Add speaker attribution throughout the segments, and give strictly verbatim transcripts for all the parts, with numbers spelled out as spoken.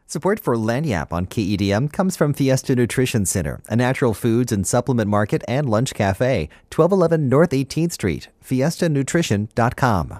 Speaker 1: Support for Lagniappe on K E D M comes from Fiesta Nutrition Center, a natural foods and supplement market and lunch cafe, twelve eleven North eighteenth Street, fiesta nutrition dot com.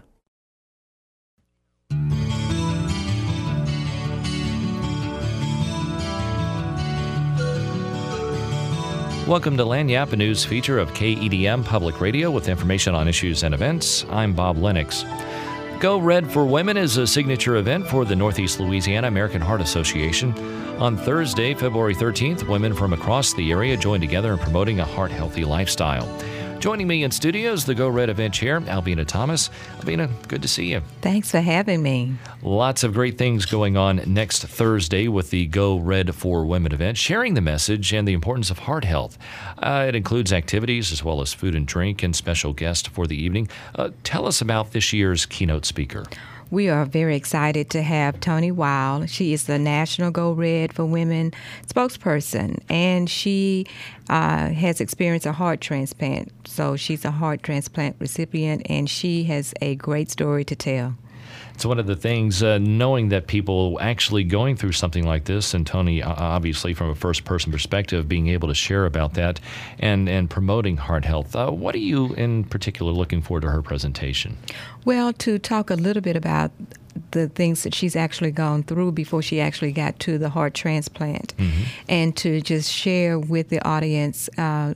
Speaker 2: Welcome to Lagniappe, a news feature of K E D M Public Radio with information on issues and events. I'm Bob Lennox. Go Red for Women is a signature event for the Northeast Louisiana American Heart Association. On Thursday, February thirteenth, women from across the area joined together in promoting a heart-healthy lifestyle. Joining me in studio is the Go Red event chair, Albina Thomas. Albina, good to see you.
Speaker 3: Thanks for having me.
Speaker 2: Lots of great things going on next Thursday with the Go Red for Women event, sharing the message and the importance of heart health. Uh, it includes activities as well as food and drink and special guests for the evening. Uh, tell us about this year's keynote speaker.
Speaker 3: We are very excited to have Toni Wild. She is the National Go Red for Women spokesperson, and she uh, has experienced a heart transplant. So she's a heart transplant recipient, and she has a great story to tell.
Speaker 2: It's one of the things, uh, knowing that people actually going through something like this, and Toni, uh, obviously from a first-person perspective, being able to share about that and, and promoting heart health. Uh, what are you in particular looking forward to her presentation?
Speaker 3: Well, to talk a little bit about the things that she's actually gone through before she actually got to the heart transplant, mm-hmm. and to just share with the audience uh,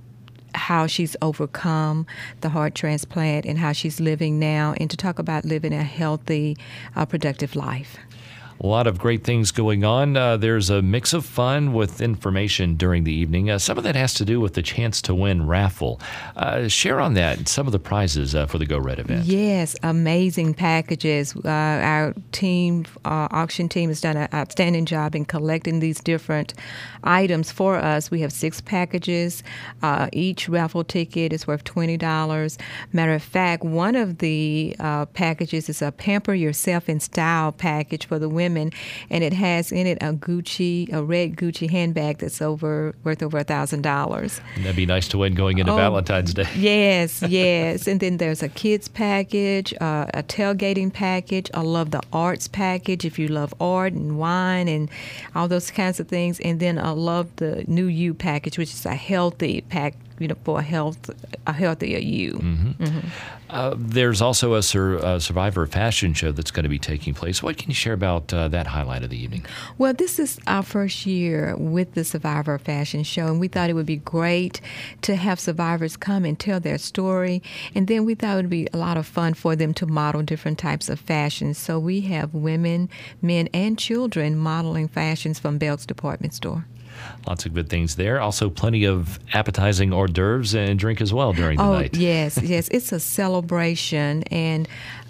Speaker 3: how she's overcome the heart transplant and how she's living now, and to talk about living a healthy, uh, productive life.
Speaker 2: A lot of great things going on. Uh, there's a mix of fun with information during the evening. Uh, some of that has to do with the Chance to Win raffle. Uh, share on that and some of the prizes uh, for the Go Red event.
Speaker 3: Yes, amazing packages. Uh, our team, uh, auction team, has done an outstanding job in collecting these different items for us. We have six packages. Uh, each raffle ticket is worth twenty dollars. Matter of fact, one of the uh, packages is a Pamper Yourself in Style package for the women. And it has in it a Gucci, a red Gucci handbag that's over worth over a thousand dollars.
Speaker 2: That'd be nice to win going into
Speaker 3: oh,
Speaker 2: Valentine's Day.
Speaker 3: Yes, yes. And then there's a kids package, uh, a tailgating package. I love the arts package if you love art and wine and all those kinds of things. And then I love the New You package, which is a healthy pack, you know, for a health, a healthier you.
Speaker 2: Mm-hmm. Mm-hmm. Uh, there's also a, sur- a Survivor fashion show that's going to be taking place. What can you share about uh, that highlight of the evening?
Speaker 3: Well, this is our first year with the Survivor fashion show, and we thought it would be great to have survivors come and tell their story. And then we thought it would be a lot of fun for them to model different types of fashions. So we have women, men, and children modeling fashions from Belk's department store.
Speaker 2: Lots of good things there. Also, plenty of appetizing hors d'oeuvres and drink as well during the
Speaker 3: oh,
Speaker 2: night.
Speaker 3: Oh, yes, yes. It's a celebration and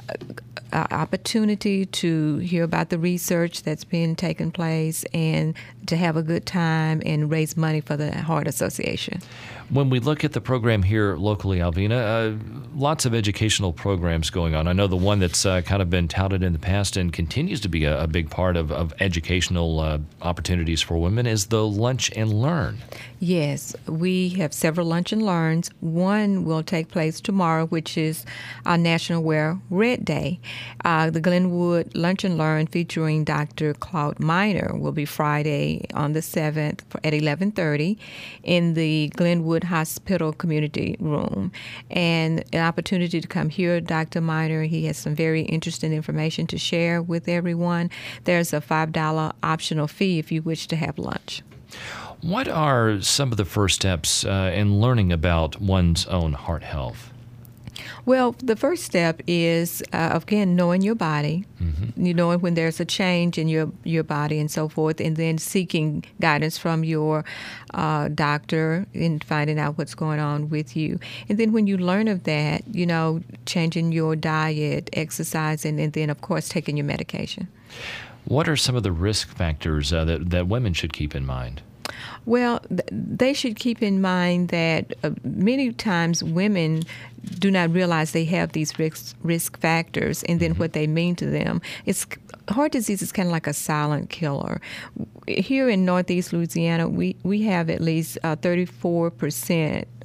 Speaker 3: uh, opportunity to hear about the research that's been taking place and to have a good time and raise money for the Heart Association.
Speaker 2: When we look at the program here locally, Albina, uh, lots of educational programs going on. I know the one that's uh, kind of been touted in the past and continues to be a, a big part of, of educational uh, opportunities for women is the Lunch and Learn.
Speaker 3: Yes, we have several Lunch and Learns. One will take place tomorrow, which is our National Wear Red Day. Uh, the Glenwood Lunch and Learn featuring Doctor Claude Miner will be Friday on the seventh at eleven thirty in the Glenwood Hospital Community Room. And an opportunity to come hear Doctor Miner. He has some very interesting information to share with everyone. There's a five dollars optional fee if you wish to have lunch.
Speaker 2: What are some of the first steps uh, in learning about one's own heart health?
Speaker 3: Well, the first step is, uh, again, knowing your body, mm-hmm. you knowing when there's a change in your, your body and so forth, and then seeking guidance from your uh, doctor and finding out what's going on with you. And then when you learn of that, you know, changing your diet, exercising, and then, of course, taking your medication.
Speaker 2: What are some of the risk factors uh, that, that women should keep in mind?
Speaker 3: Well, th- they should keep in mind that uh, many times women do not realize they have these risk, risk factors and then mm-hmm. what they mean to them. It's heart disease is kind of like a silent killer. Here in Northeast Louisiana, we, we have at least uh, thirty-four percent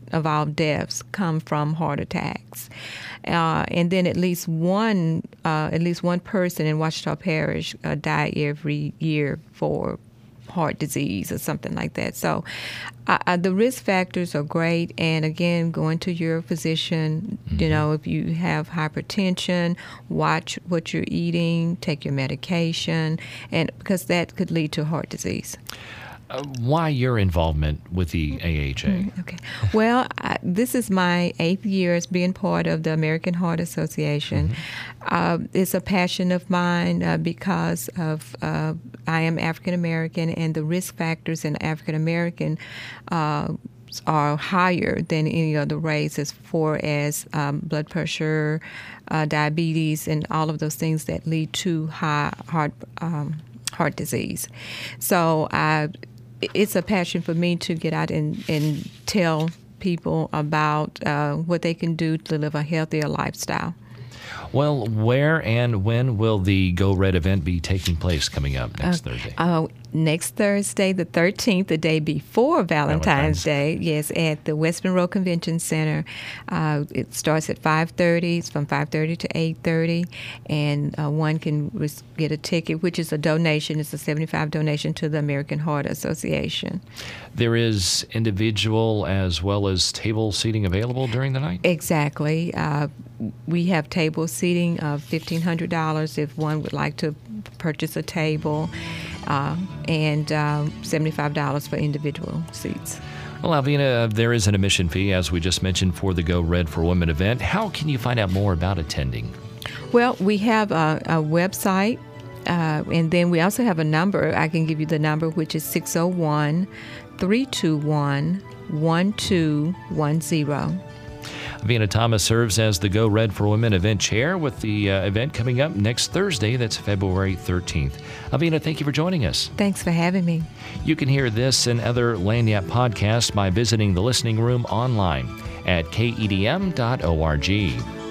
Speaker 3: of all deaths come from heart attacks. Uh, and then at least one, uh, at least one person in Ouachita Parish uh, die every year for heart disease or something like that. So uh, uh, the risk factors are great. And again, going to your physician, mm-hmm. you know, if you have hypertension, watch what you're eating, take your medication, and because that could lead to heart disease.
Speaker 2: Uh, why your involvement with the A H A?
Speaker 3: Mm, okay. Well, I, this is my eighth year as being part of the American Heart Association. Mm-hmm. Uh, it's a passion of mine uh, because of uh, I am African American, and the risk factors in African American uh, are higher than any other race as far as um, blood pressure, uh, diabetes, and all of those things that lead to high heart um, heart disease. So I. It's a passion for me to get out and, and tell people about uh, what they can do to live a healthier lifestyle.
Speaker 2: Well, where and when will the Go Red event be taking place coming up next
Speaker 3: uh,
Speaker 2: Thursday?
Speaker 3: Uh, next Thursday, the thirteenth, the day before Valentine's, Valentine's. Day, yes, at the West Monroe Convention Center. Uh, it starts at five thirty. It's from five thirty to eight thirty, and uh, one can res- get a ticket, which is a donation. It's a seventy-five dollars donation to the American Heart Association.
Speaker 2: There is individual as well as table seating available during the night?
Speaker 3: Exactly. Uh, we have table seating of fifteen hundred dollars if one would like to purchase a table, uh, and um, seventy-five dollars for individual seats.
Speaker 2: Well, Alvina, there is an admission fee, as we just mentioned, for the Go Red for Women event. How can you find out more about attending?
Speaker 3: Well, we have a, a website, uh, and then we also have a number. I can give you the number, which is six oh one, three two one, one two one zero.
Speaker 2: Alvina Thomas serves as the Go Red for Women event chair, with the uh, event coming up next Thursday. That's February thirteenth. Alvina, thank you for joining us.
Speaker 3: Thanks for having me.
Speaker 2: You can hear this and other Lagniappe podcasts by visiting the listening room online at K E D M dot org.